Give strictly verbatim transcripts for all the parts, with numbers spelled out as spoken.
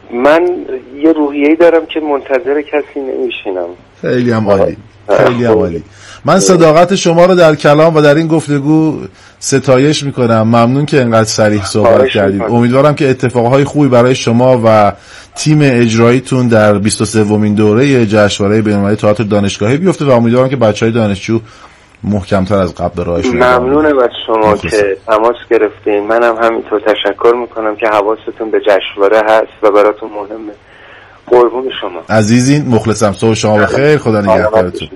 من یه روحیه‌ای دارم که منتظر کسی نمیشینم. خیلی هم عالی، خیلی هم عالی. من صداقت شما رو در کلام و در این گفتگو ستایش میکنم. ممنون که انقدر صریح صحبت کردید. امیدوارم که اتفاقهای خوبی برای شما و تیم اجراییتون در بیست و سومین دوره جشنواره بین‌المللی تئاتر دانشگاهی بیفته و امیدوارم که بچهای دانشجو محکم‌تر از قبل راهشون. ممنونم از شما که تماس گرفتین. منم همینطور تشکر میکنم که حواستون به جشنواره هست و براتون مهمه. قربون شما عزیزین، مخلصم. صبح شما بخیر. خدا نگهدارتون.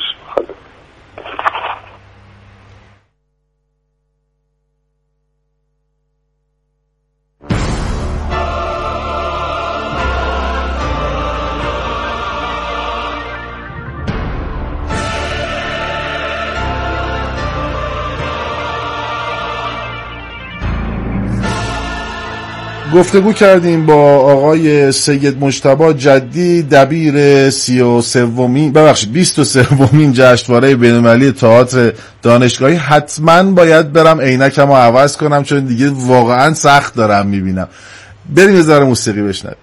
گفتگو کردیم با آقای سید مجتبی جدی، دبیر سی و سومین ببخشید بیست و سومین جشنواره بین‌المللی تئاتر دانشگاهی. حتما باید برم عینکمو عوض کنم چون دیگه واقعا سخت دارم میبینم. بریم یه ذره موسیقی بشنویم.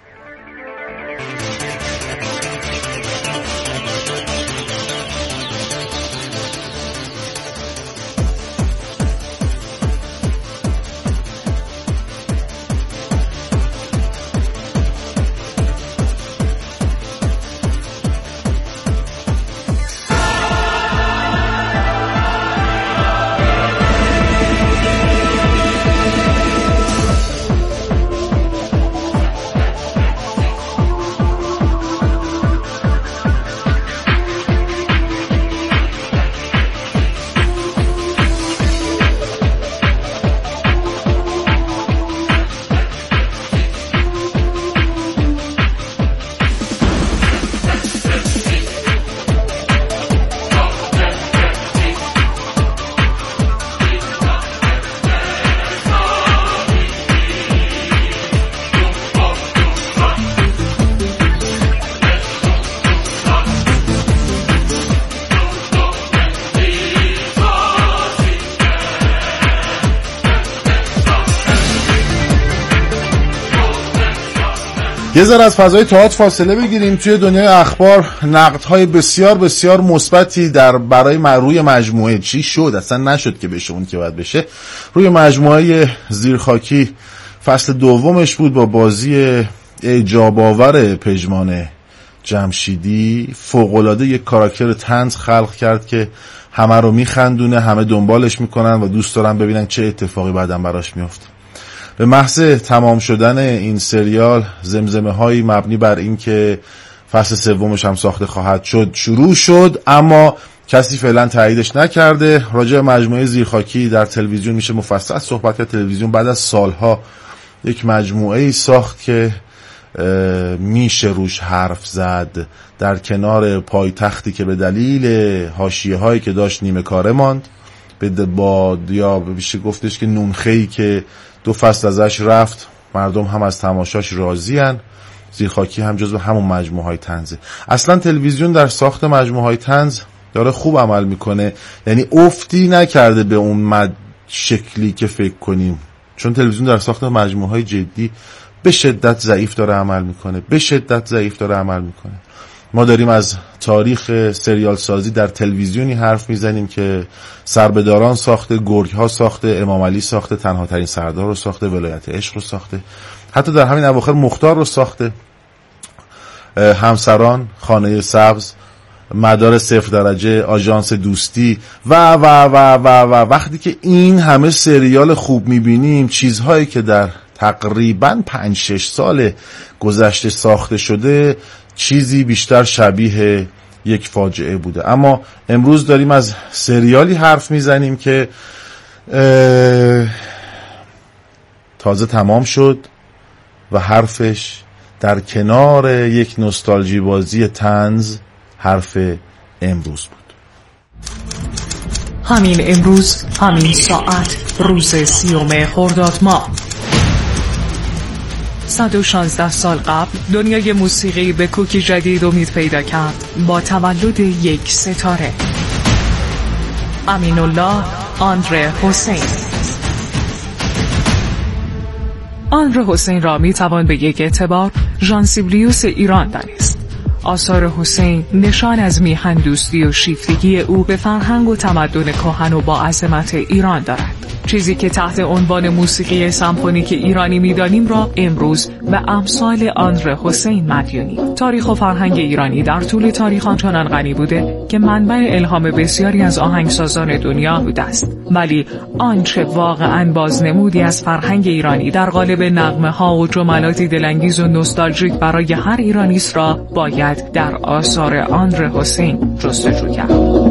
یه ذره از فضای تئاتر فاصله بگیریم. توی دنیای اخبار نقدهای بسیار بسیار مثبتی در برای روی مجموعه چی شد، اصلا نشد که بشه اون که باید بشه، روی مجموعه زیرخاکی فصل دومش بود با بازی اعجاب آور پژمان جمشیدی. فوق‌العاده یک کاراکتر طنز خلق کرد که همه رو میخندونه، همه دنبالش میکنن و دوست دارن ببینن چه اتفاقی بعداً براش میفته. به محض تمام شدن این سریال زمزمه هایی مبنی بر این که فصل سومش هم ساخته خواهد شد شروع شد، اما کسی فعلا تاییدش نکرده. راجع به مجموعه زیرخاکی در تلویزیون میشه مفصل صحبت کرد. تلویزیون بعد از سالها یک مجموعه ای ساخت که میشه روش حرف زد، در کنار پایتختی که به دلیل حاشیه هایی که داشت نیمه کاره ماند، به با یا بشه گفتش که نونخه‌ای که دو فصل ازش رفت، مردم هم از تماشاش راضین. زیرخاکی هم جزو همون مجموعه های طنزه. اصلا تلویزیون در ساخت مجموعه های طنز داره خوب عمل میکنه، یعنی افتی نکرده به اون مد شکلی که فکر کنیم، چون تلویزیون در ساخت مجموعه های جدی به شدت ضعیف داره عمل میکنه، به شدت ضعیف داره عمل میکنه. ما داریم از تاریخ سریال سازی در تلویزیونی حرف میزنیم که سربداران ساخته، گرگ ها ساخته، امام علی ساخته، تنها ترین سردار رو ساخته، ولایت عشق رو ساخته، حتی در همین اواخر مختار رو ساخته، همسران، خانه سبز، مدار صفر درجه، آژانس دوستی و و و و و وقتی که این همه سریال خوب میبینیم، چیزهایی که در تقریباً پنج شش سال گذشته ساخته شده چیزی بیشتر شبیه یک فاجعه بوده. اما امروز داریم از سریالی حرف میزنیم که تازه تمام شد و حرفش در کنار یک نوستالژی بازی طنز حرف امروز بود. همین امروز، همین ساعت، روز سیوم خرداد ماه، صد و شانزده سال قبل دنیای موسیقی به کوکی جدید امید پیدا کرد با تولد یک ستاره، امین الله آندره حسین. آندره حسین را می توان به یک اعتبار ژان سیبلیوس ایران دانست. آثار حسین نشان از میهن دوستی و شیفتگی او به فرهنگ و تمدن کهن و با عظمت ایران دارد. چیزی که تحت عنوان موسیقی سمفونیک ایرانی می‌دانیم را امروز به امثال آندره حسین مدیونیم. تاریخ و فرهنگ ایرانی در طول تاریخ آنچنان غنی بوده که منبع الهام بسیاری از آهنگسازان دنیا بوده است. ولی آنچه واقعاً بازنمودی از فرهنگ ایرانی در قالب نغمه‌ها و جملاتی دلانگیز و نوستالژیک برای هر ایرانی است را باید در آثار آندره حسین جستجو کرد.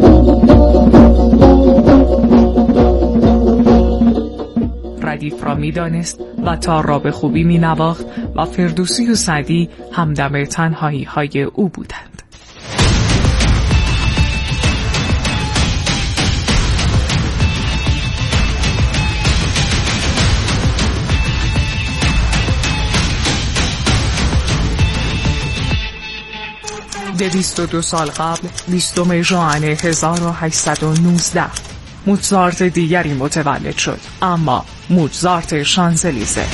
ردیف را می دانست و تار را به خوبی می نواخت و فردوسی و سعدی همدم تنهایی های او بودند. دویست و دو سال قبل بیستم ژوئن هزار و هشتصد و نوزده موزارت دیگری متولد شد، اما موزارت شانزلیزه،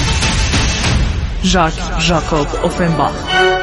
ژاک ژاکوب اوفنباخ.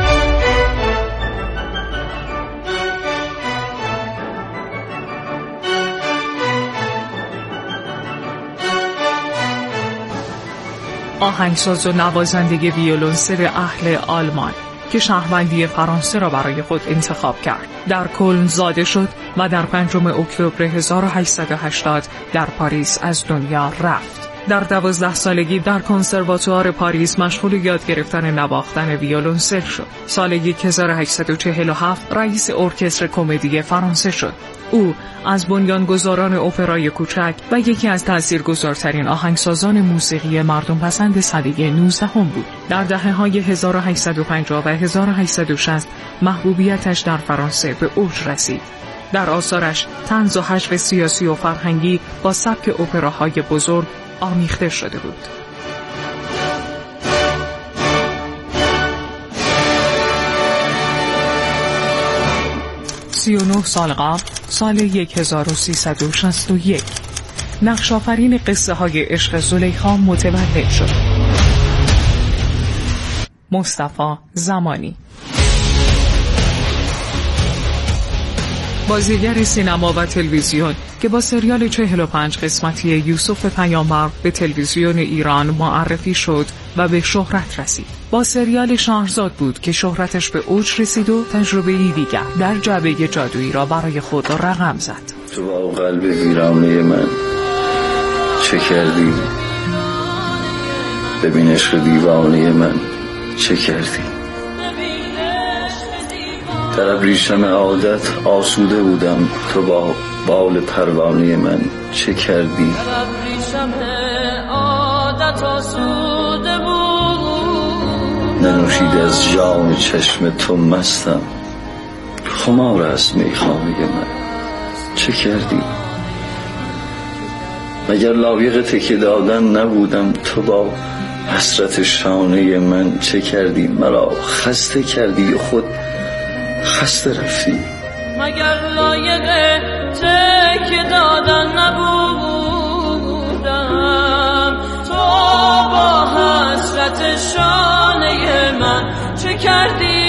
آهنگساز و نوازنده ویولنسل اهل آلمان که شهروندی فرانسه را برای خود انتخاب کرد. در کلن زاده شد و در پنجم اکتبر هزار و هشتصد و هشتاد در پاریس از دنیا رفت. در دوازده سالگی در کنسرواتوار پاریس مشغول یاد گرفتن نواختن ویولنسل شد. سال هزار و هشتصد و چهل و هفت رئیس ارکستر کمدی فرانسه شد. او از بنیانگذاران اپرای کوچک و یکی از تاثیرگذارترین آهنگسازان موسیقی مردم پسند سده نوزدهم بود. در دهه‌های هزار و هشتصد و پنجاه و هزار و هشتصد و شصت محبوبیتش در فرانسه به اوج رسید. در آثارش طنز و حشو سیاسی و فرهنگی با سبک اپراهای بزرگ آمیخته شده بود. سی و نه سال قبل، سال هزار و سیصد و شصت و یک، نقش‌آفرین قصه های عشق زلیخا متولد شد. مصطفی زمانی، بازیگر سینما و تلویزیون که با سریال چهل و پنج قسمتی یوسف پیامبر به تلویزیون ایران معرفی شد و به شهرت رسید. با سریال شهرزاد بود که شهرتش به اوج رسید و تجربه‌ای دیگر در جعبه جادویی را برای خود رقم زد. تو با قلب ویرانه من چه کردی؟ ببین عشق دیوانه من چه کردی؟ در ابریشم عادت آسوده بودم، تو با بال پروانه من چه کردی؟ در ابریشم عادت آسوده بود، ننوشید از جام چشم تو مستم، خمار از میخانه من چه کردی؟ مگر لایق تکیه دادن نبودم، تو با حسرت شانه من چه کردی؟ مرا خسته کردی و خود خسته رفتی. مگر لایق تکیه دادن نبودم، تو با حسرت شانه من چه کردی؟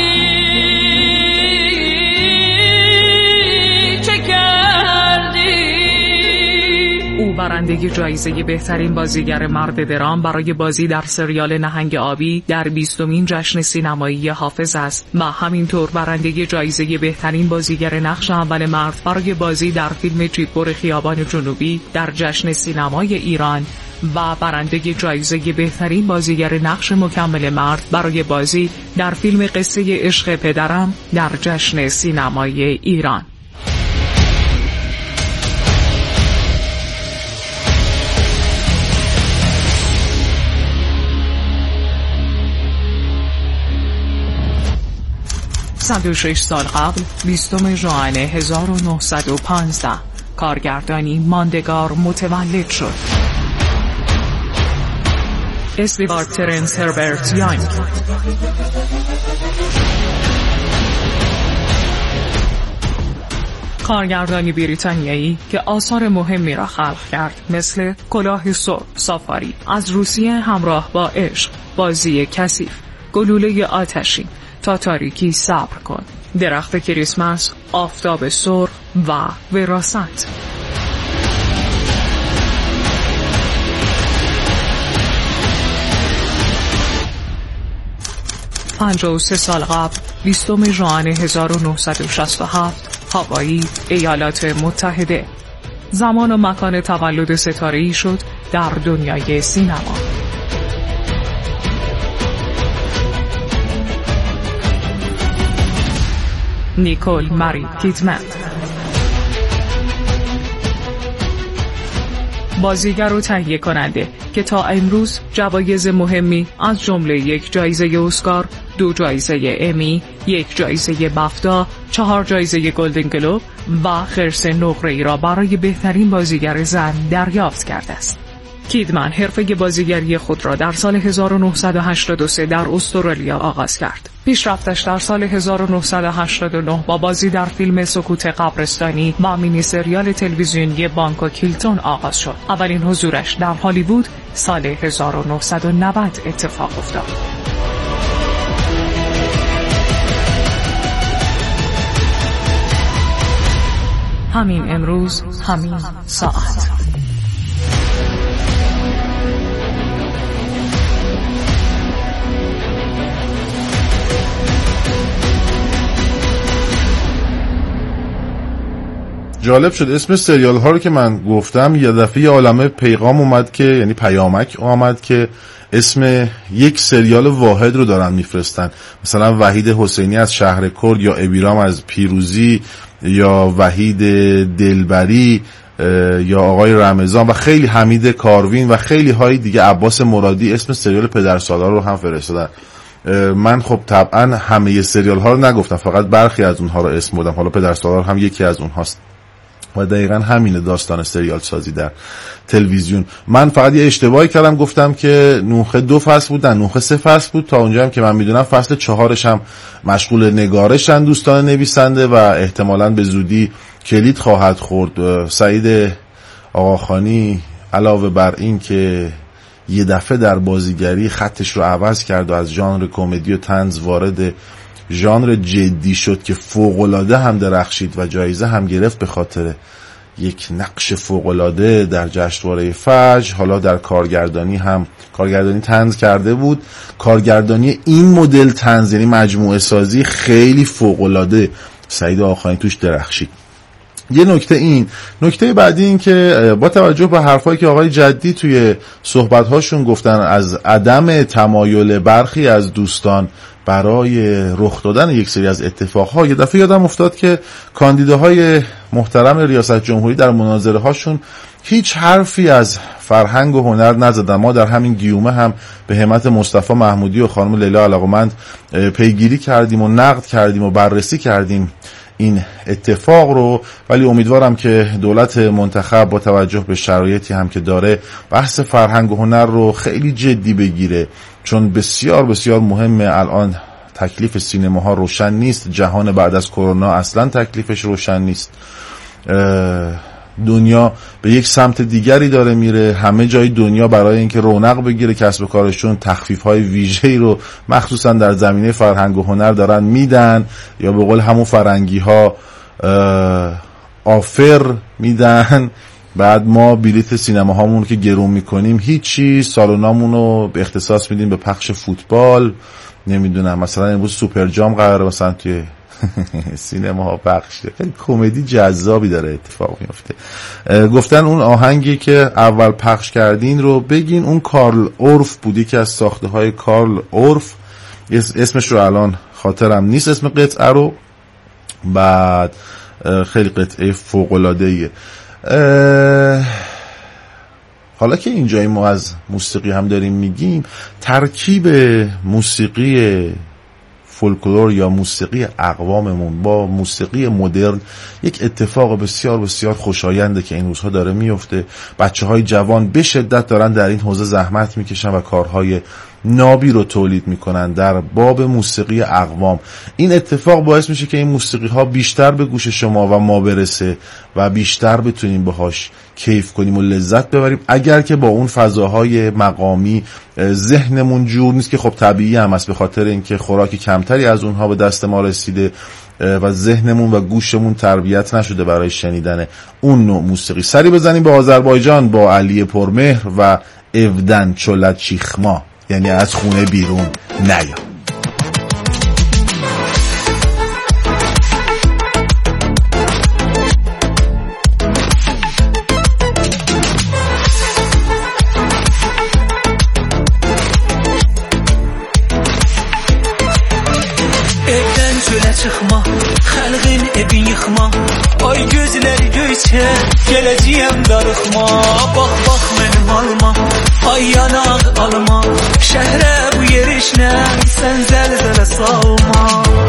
برنده جایزه بهترین بازیگر مرد درام برای بازی در سریال نهنگ آبی در بیستمین جشن سینمایی حافظ است و همینطور برنده جایزه بهترین بازیگر نقش اول مرد برای بازی در فیلم جیپور خیابان جنوبی در جشن سینمای ایران و برنده جایزه بهترین بازیگر نقش مکمل مرد برای بازی در فیلم قصه عشق پدرم در جشن سینمای ایران. صد و شش سال قبل، بیستم ژوئن هزار و نهصد و پانزده، کارگردانی ماندگار متولد شد. استیوارت ترنس هربرت یانگ. کارگردانی بریتانیایی که آثار مهمی را خلق کرد مثل کلاه سرخ سافاری از روسیه همراه با عشق، بازی کثیف، گلوله آتشین، تا تاریکی صبر کن، درخت کریسمس، آفتاب سرخ و وراثت. پنجاه و سه سال قبل بیستم ژوئن هزار و نهصد و شصت و هفت، هاوایی، ایالات متحده. زمان و مکان تولد ستاره‌ای شد در دنیای سینما. نیکول ماری کیدمن، بازیگر و تهیه کننده که تا امروز جوایز مهمی از جمله یک جایزه اسکار، دو جایزه امی، یک جایزه بافتا، چهار جایزه گلدن گلوب و خرس نقره‌ای را برای بهترین بازیگر زن دریافت کرده است. کیدمن حرفه بازیگری خود را در سال هزار و نهصد و هشتاد و سه در استرالیا آغاز کرد. پیشرفتش در سال هزار و نهصد و هشتاد و نه با بازی در فیلم سکوت قبرستانی و مینی سریال تلویزیونی بانکو کیلتون آغاز شد. اولین حضورش در هالیوود سال هزار و نهصد و نود اتفاق افتاد. همین امروز، همین ساعت. جالب شد اسم سریال ها رو که من گفتم یه دفعه عالمه پیغام اومد که یعنی پیامک اومد که اسم یک سریال واحد رو دارن میفرستن. مثلا وحید حسینی از شهر کرد، یا ابیرام از پیروزی، یا وحید دلبری، یا آقای رمضان و خیلی حمید کاروین و خیلی های دیگه، عباس مرادی، اسم سریال پدرسالار رو هم فرستادن. من خب طبعا همه سریال ها رو نگفتم، فقط برخی از اونها رو اسم بردم. حالا پدرسالار هم یکی از اونهاست و دقیقا همینه داستان سریال سازی در تلویزیون. من فقط یه اشتباهی کردم، گفتم که نوخه دو فصل بودن، نوخه سه فصل بود. تا اونجا هم که من میدونم فصل چهارش هم مشغول نگارشن دوستان نویسنده و احتمالاً به زودی کلید خواهد خورد. سعید آقاخانی علاوه بر این که یه دفعه در بازیگری خطش رو عوض کرد و از ژانر کمدی و طنز وارد ژانر جدی شد که فوق‌العاده هم درخشید و جایزه هم گرفت به خاطر یک نقش فوق‌العاده در جشنواره فجر. حالا در کارگردانی هم کارگردانی طنز کرده بود. کارگردانی این مدل طنز یعنی مجموعه سازی خیلی فوق‌العاده سعید آقاخانی توش درخشید. یه نکته این نکته بعدی این که با توجه به حرفایی که آقای جدی توی صحبت‌هاشون گفتن از عدم تمایل برخی از دوستان برای رخ دادن یک سری از اتفاقها، یه دفعه یادم افتاد که کاندیداهای محترم ریاست جمهوری در مناظره هاشون هیچ حرفی از فرهنگ و هنر نزدن. ما در همین گیومه هم به همت مصطفی محمودی و خانم لیلا علاقمند پیگیری کردیم و نقد کردیم و بررسی کردیم این اتفاق رو، ولی امیدوارم که دولت منتخب با توجه به شرایطی هم که داره بحث فرهنگ و هنر رو خیلی جدی بگیره، چون بسیار بسیار مهمه. الان تکلیف سینماها روشن نیست، جهان بعد از کرونا اصلا تکلیفش روشن نیست، دنیا به یک سمت دیگری داره میره. همه جای دنیا برای اینکه رونق بگیره کسب و کارشون تخفیف‌های ویژه‌ای رو مخصوصا در زمینه فرهنگ و هنر دارن میدن، یا به قول همون فرنگی‌ها آفر میدن. بعد ما بلیت سینما هامون که گرون میکنیم هیچی، سالونامون رو به اختصاص میدیم به پخش فوتبال، نمیدونم مثلا امروز سوپر جام قراره مثلا توی سینما ها پخش شه. خیلی کمدی جذابی داره اتفاق میفته. گفتن اون آهنگی که اول پخش کردین رو بگین، اون کارل اورف بودی که از ساخته های کارل اورف، اسمش رو الان خاطرم نیست اسم قطعه رو. بعد خیلی قطعه فوق‌العاده‌ایه. حالا که اینجای ما از موسیقی هم داریم میگیم، ترکیب موسیقی فولکلور یا موسیقی اقواممون با موسیقی مدرن یک اتفاق بسیار بسیار خوشاینده که این روزها داره میفته. بچه‌های جوان به شدت دارن در این حوزه زحمت میکشن و کارهای نابی رو تولید میکنن در باب موسیقی اقوام. این اتفاق باعث میشه که این موسیقی ها بیشتر به گوش شما و ما برسه و بیشتر بتونیم باهاش کیف کنیم و لذت ببریم، اگر که با اون فضاهای مقامی ذهنمون جور نیست، که خب طبیعی هم است به خاطر اینکه خوراک کمتری از اونها به دست ما رسیده و ذهنمون و گوشمون تربیت نشده برای شنیدن اون نوع موسیقی. سری بزنیم به آذربایجان با علی پرمهر و evden çöle çıkma، یعنی از خونه بیرون نیا. Çıkma, xalqin evin yıxma, ay gözləri göyçə, gələcəyəm darıxma. Bax, bax mənim alma, ay yanaq alma, şəhrə bu yerişlə, sən zəlzələ salma.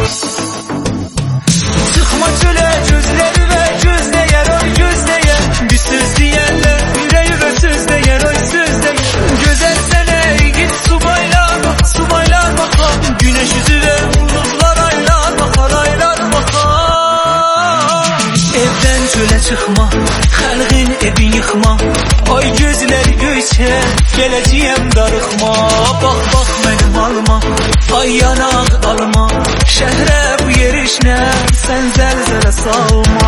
Çıxma çölə gözləri və gözləyər, ay gözləyər, bir söz deyərlər, ürəyimə söz deyər, ay söz deyər. Gözəl sənə git subaylar, subaylar baxar, günəş üzü və buludlar aylar baxar, aylar baxar. Evdən çölə çıxma, xalqin evin yıxma, ay gözləri göyçə, gələcəyəm darıxma. Bax, bax mənim alma, ay yanaq alma, şəhrə bu yerişlə, sən zəlzələ salma.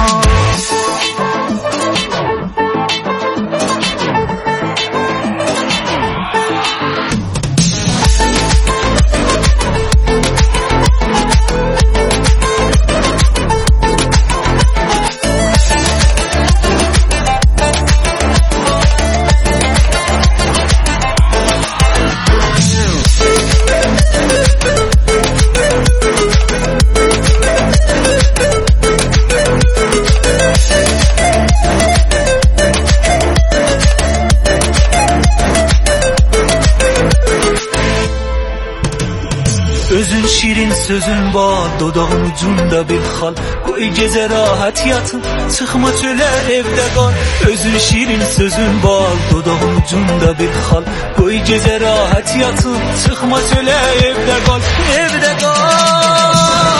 Özün şirin sözün var, dodağın ucunda bir xal, qoy gecə rahat yatın, çıxma çölə evdə qal. Özün şirin sözün var, dodağın ucunda bir xal, qoy gecə rahat yatın, çıxma çölə evdə qal, evdə qal.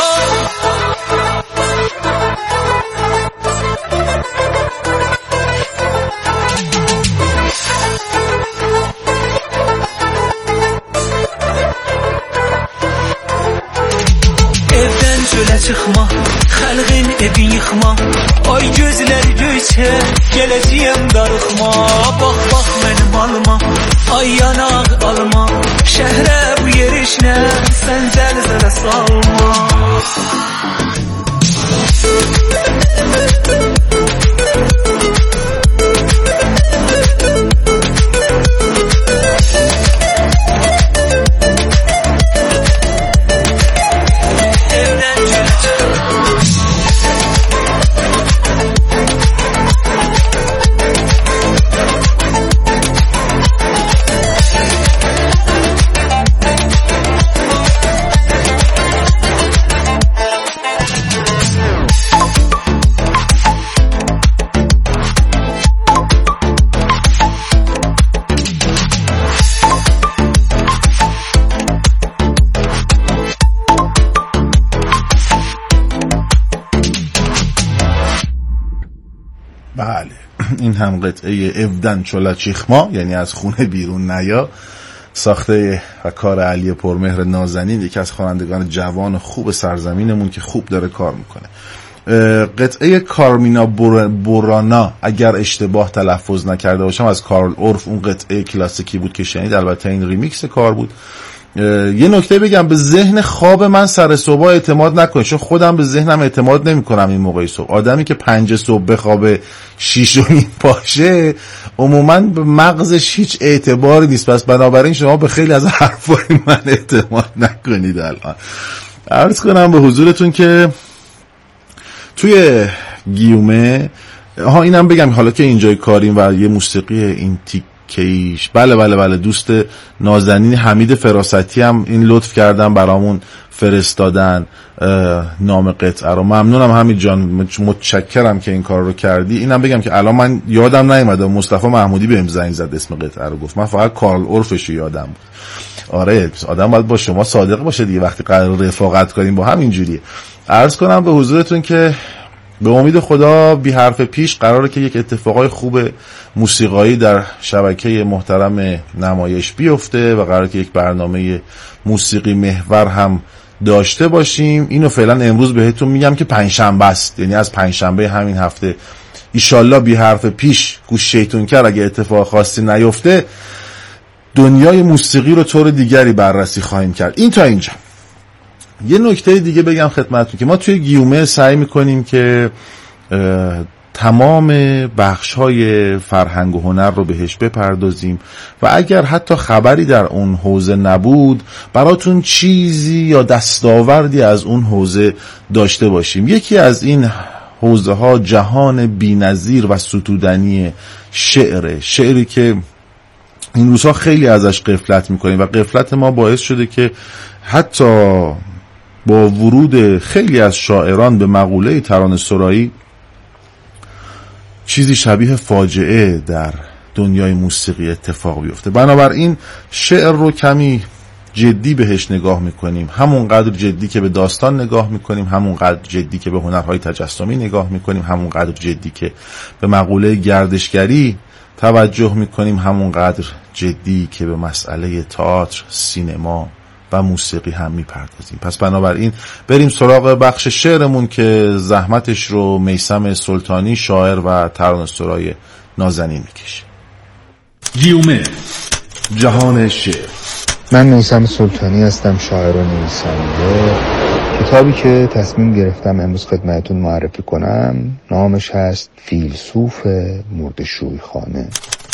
Çıxma, xalqin evin yıxma, ay gözləri göyçə, gələcəyəm darıxma. Bax, bax mənim alma, ay yanaq alma, şəhrə bu yerişlə, sən zəlzələ salma. بله، این هم قطعه evden çöle çıkma، یعنی از خونه بیرون نیا، ساخته و کار علی پرمهر نازنین، یکی از خوانندگان جوان خوب سرزمینمون که خوب داره کار میکنه. قطعه کارمینا بورانا، اگر اشتباه تلفظ نکرده باشم، از کارل اورف، اون قطعه کلاسیکی بود که شنید، البته این ریمیکس کار بود. یه نکته بگم، به ذهن خواب من سر صبح اعتماد نکنید، چون خودم به ذهنم اعتماد نمی کنم این موقع صبح. آدمی که پنج صبح بخوابه شیش و نیم باشه عموما به مغزش هیچ اعتباری نیست، پس بنابراین شما به خیلی از حرفای من اعتماد نکنید. الان عرض کنم به حضورتون که توی گیومه ها، اینم بگم حالا که اینجای کاریم و یه موسیقی این تیک کیش، بله بله بله دوست نازنین حمید فراستی هم این لطف کردن برامون فرستادن نام قطعه رو. ممنونم حمید جان، متشکرم که این کار رو کردی. اینم بگم که الان من یادم نیومد، مصطفی محمودی بهم زنگ زد اسم قطعه رو گفت، من فقط کارل اورفش یادم بود. آره آدم باید با شما صادق باشه دیگه وقتی قرار رفاقت کنیم با همین جوریه. عرض کنم به حضورتون که به امید خدا بی حرف پیش قراره که یک اتفاقای خوب موسیقایی در شبکه محترم نمایش بیفته و قراره که یک برنامه موسیقی محور هم داشته باشیم. اینو فعلا امروز بهتون میگم که پنجشنبه است، یعنی از پنجشنبه همین هفته ایشالله بی حرف پیش گوش شیطون کرد اگه اتفاق خاصی نیفته دنیای موسیقی رو طور دیگری بررسی خواهیم کرد. این تا اینجا. یه نکته دیگه بگم خدمتتون که ما توی گیومه سعی میکنیم که تمام بخش‌های فرهنگ و هنر رو بهش بپردازیم و اگر حتی خبری در اون حوزه نبود براتون چیزی یا دستاوردی از اون حوزه داشته باشیم. یکی از این حوزه ها جهان بی‌نظیر و ستودنی شعره، شعری که این روزها خیلی ازش غفلت میکنیم و غفلت ما باعث شده که حتی با ورود خیلی از شاعران به مقوله ترانه‌سرایی چیزی شبیه فاجعه در دنیای موسیقی اتفاق بیفته. بنابراین شعر رو کمی جدی بهش نگاه میکنیم، همونقدر جدی که به داستان نگاه میکنیم، همونقدر جدی که به هنرهای تجسمی نگاه میکنیم، همونقدر جدی که به مقوله گردشگری توجه میکنیم، همونقدر جدی که به مسئله تئاتر، سینما و موسیقی هم میپردازیم. پس بنابراین بریم سراغ بخش شعرمون که زحمتش رو میثم سلطانی شاعر و ترانه‌سرای نازنین میکشه. گیومه جهان شعر. من میثم سلطانی هستم، شاعر و نویسنده. کتابی که تصمیم گرفتم امروز خدمتتون معرفی کنم نامش هست فیلسوف مرده‌شوی خانه.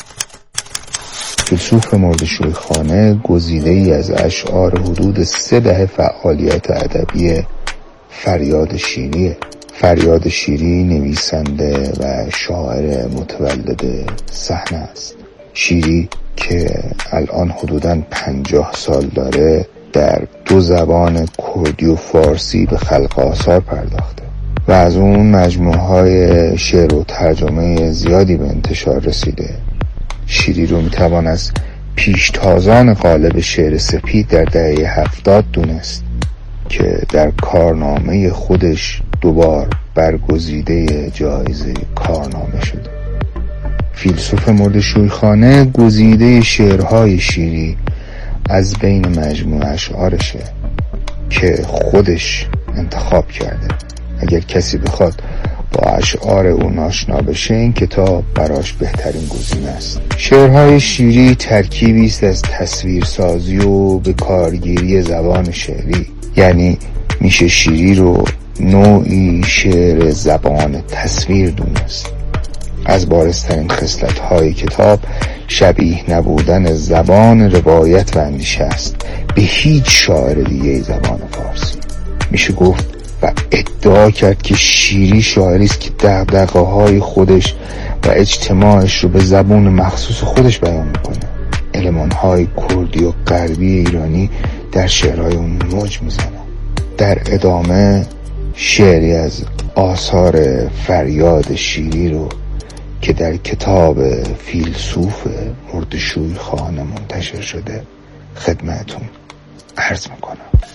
فیلسوف مرده‌شوی خانه گزیده ای از اشعار حدود سه دهه فعالیت ادبی فریاد شیریه. فریاد شیری نویسنده و شاعر متولد صحنه است. شیری که الان حدوداً پنجاه سال داره در دو زبان کردی و فارسی به خلق آثار پرداخته و از اون مجموعه های شعر و ترجمه زیادی به انتشار رسیده. شیری رو میتوان از پیشتازان قالب شعر سپید در دهه هفتاد دونست که در کارنامه خودش دوبار برگزیده جایزه کارنامه شده. فیلسوف مرده‌شوی خانه گزیده شعرهای شیری از بین مجموعه اشعارشه که خودش انتخاب کرده. اگر کسی بخواد با اشعار اون آشنا بشه این کتاب براش بهترین گزینه است. شعرهای شیری ترکیبی است از تصویرسازی و به کارگیری زبان شعری، یعنی میشه شیری رو نوعی شعر زبان تصویر دونست. از بارزترین خصلت‌های کتاب شبیه نبودن زبان روایت و اندیشه است به هیچ شاعر دیگه زبان فارسی. میشه گفت و ادعا کرد که شیری شاعری است که دغدغه‌های خودش و اجتماعش رو به زبان مخصوص خودش بیان میکنه. المان‌های کردی و غربی ایرانی در شعرهای اون موج میزنه. در ادامه شعری از آثار فریاد شیری رو که در کتاب فیلسوف مرده‌شوی خانه منتشر شده خدمتون عرض میکنم.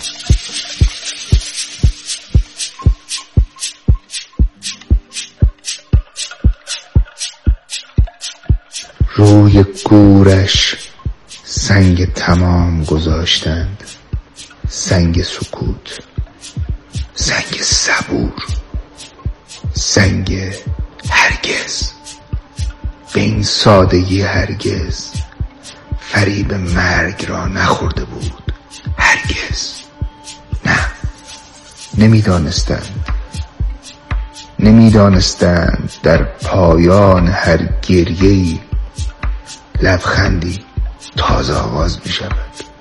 روی گورش سنگ تمام گذاشتند، سنگ سکوت، سنگ صبور، سنگ هرگز. به این سادگی هرگز فریب مرگ را نخورده بود. هرگز نه، نمیدانستند نمیدانستند در پایان هر گریه‌ای لبخندی تازه آغاز می شود.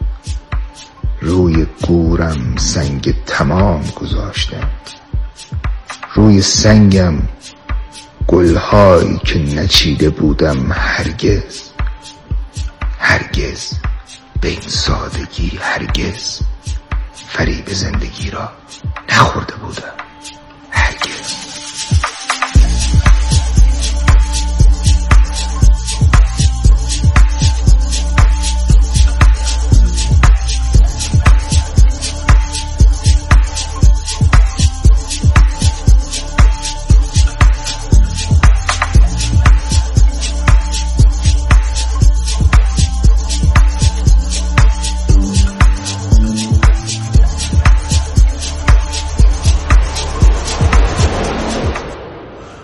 روی گورم سنگ تمام گذاشتند، روی سنگم گلهایی که نچیده بودم. هرگز هرگز به این سادگی هرگز فریب زندگی را نخورده بودم. هرگز.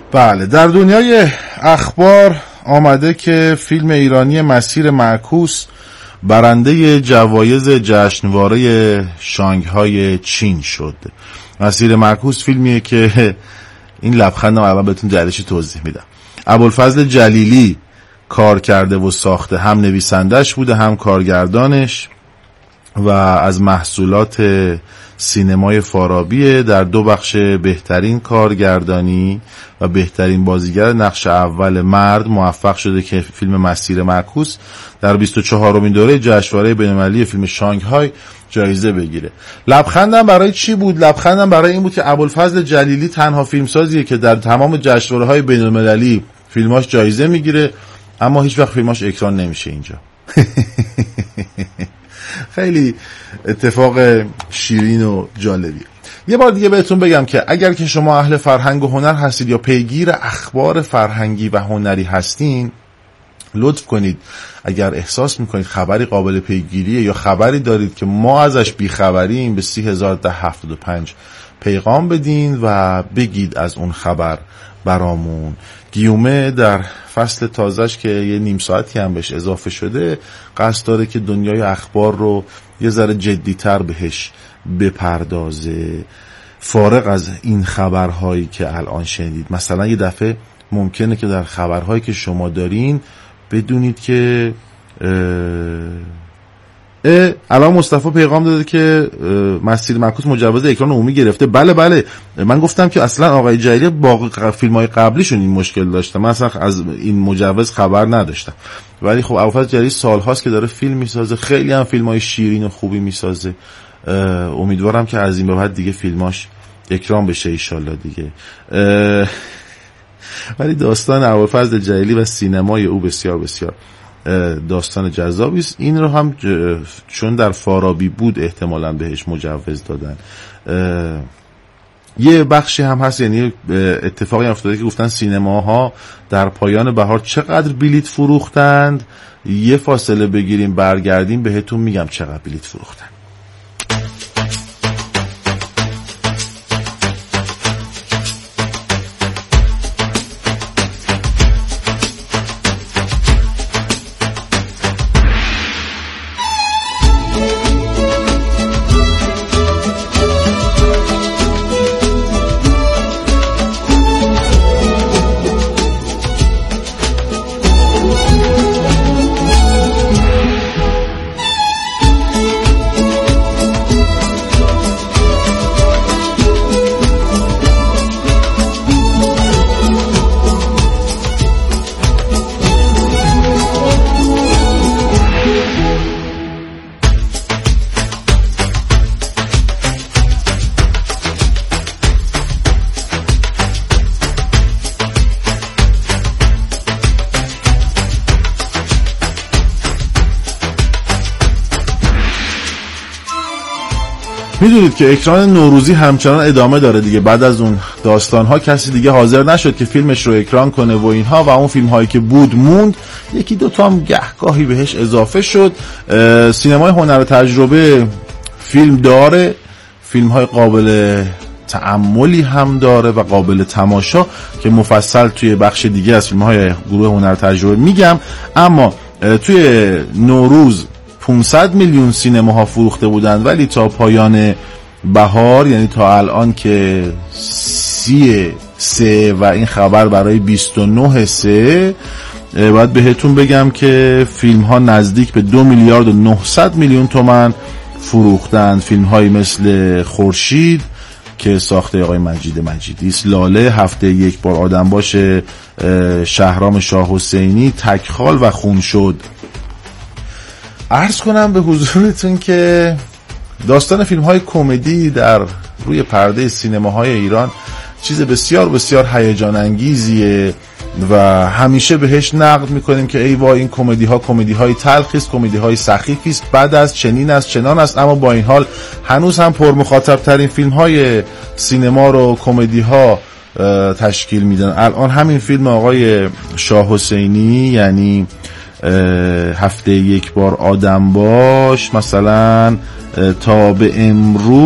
بله، در دنیای اخبار آمده که فیلم ایرانی مسیر معکوس برنده جوایز جشنواره شانگهای چین شد. مسیر معکوس فیلمیه که این لبخندم الان بهتون جلش توضیح میدم. ابوالفضل جلیلی کار کرده و ساخته، هم نویسندش بوده هم کارگردانش و از محصولات سینمای فارابیه. در دو بخش بهترین کارگردانی و بهترین بازیگر نقش اول مرد موفق شده که فیلم مسیر معکوس در بیست و چهارمین دوره جشنواره بین‌المللی فیلم شانگهای جایزه بگیره. لبخندم برای چی بود؟ لبخندم برای این بود که ابوالفضل جلیلی تنها فیلمسازیه که در تمام جشنواره‌های بین‌المللی فیلماش جایزه میگیره اما هیچ وقت فیلماش اکران نمیشه اینجا. خیلی اتفاق شیرین و جالبی. یه بار دیگه بهتون بگم که اگر که شما اهل فرهنگ و هنر هستید یا پیگیر اخبار فرهنگی و هنری هستین، لطف کنید اگر احساس میکنید خبری قابل پیگیریه یا خبری دارید که ما ازش بیخبریم به سی هزار ده هفتاد و پنج پیغام بدین و بگید از اون خبر برامون. گیومه در فصل تازهش که یه نیم ساعتی هم بهش اضافه شده قصد داره که دنیای اخبار رو یه ذره جدی‌تر بهش بپردازه، فارغ از این خبرهایی که الان شنیدید. مثلا یه دفعه ممکنه که در خبرهایی که شما دارین بدونید که اه اه الان مصطفی پیغام داده که مسیر معکوس مجوز اکران عمومی گرفته. بله بله، من گفتم که اصلا آقای جلیلی با فیلم‌های قبلیشون این مشکل داشته، من اصلا از این مجوز خبر نداشتم. ولی خب ابوالفضل جلیلی سال‌هاست که داره فیلم میسازه، خیلی هم فیلم‌های شیرین و خوبی میسازه. امیدوارم که از این به بعد دیگه فیلماش اکران بشه ان شاءالله دیگه. ولی داستان ابوالفضل جلیلی و سینمای او بسیار بسیار داستان جذابی است. این رو هم چون در فارابی بود احتمالاً بهش مجوز دادن. یه بخشی هم هست، یعنی اتفاقی افتاده که گفتن سینماها در پایان بهار چقدر بلیت فروختند. یه فاصله بگیریم برگردیم بهتون میگم چقدر بلیت فروختن. میدونید که اکران نوروزی همچنان ادامه داره دیگه. بعد از اون داستان‌ها کسی دیگه حاضر نشد که فیلمش رو اکران کنه و اینها، و اون فیلم‌هایی که بود موند، یکی دو تا هم گهگاهی بهش اضافه شد. سینمای هنر تجربه فیلم داره، فیلم‌های قابل تأملی هم داره و قابل تماشا که مفصل توی بخش دیگه از فیلم‌های گروه هنر تجربه میگم. اما توی نوروز پانصد میلیون سینماها فروخته بودند، ولی تا پایان بهار، یعنی تا الان که سی سه و این خبر برای بیست و نه سه، باید بهتون بگم که فیلم ها نزدیک به دو میلیارد و نهصد میلیون تومان فروختند. فیلم هایی مثل خورشید که ساخته آقای مجید مجیدی است، لاله، هفته یک بار آدم باشه، شهرام شاه حسینی، تکخال و خون شد. عرض کنم به حضورتون که داستان فیلم های کمدی در روی پرده سینماهای ایران چیز بسیار بسیار هیجان انگیزیه و همیشه بهش نقد میکنیم که ای وای این کمدی ها کمدی های تلخی است، کمدی های سخیفی است، بد است، چنین است، چنان است. اما با این حال هنوز هم پر مخاطب ترین فیلم های سینما رو کمدی ها تشکیل میدن. الان همین فیلم آقای شاه حسینی، یعنی هفته یک بار آدم باش، مثلا تا به امروز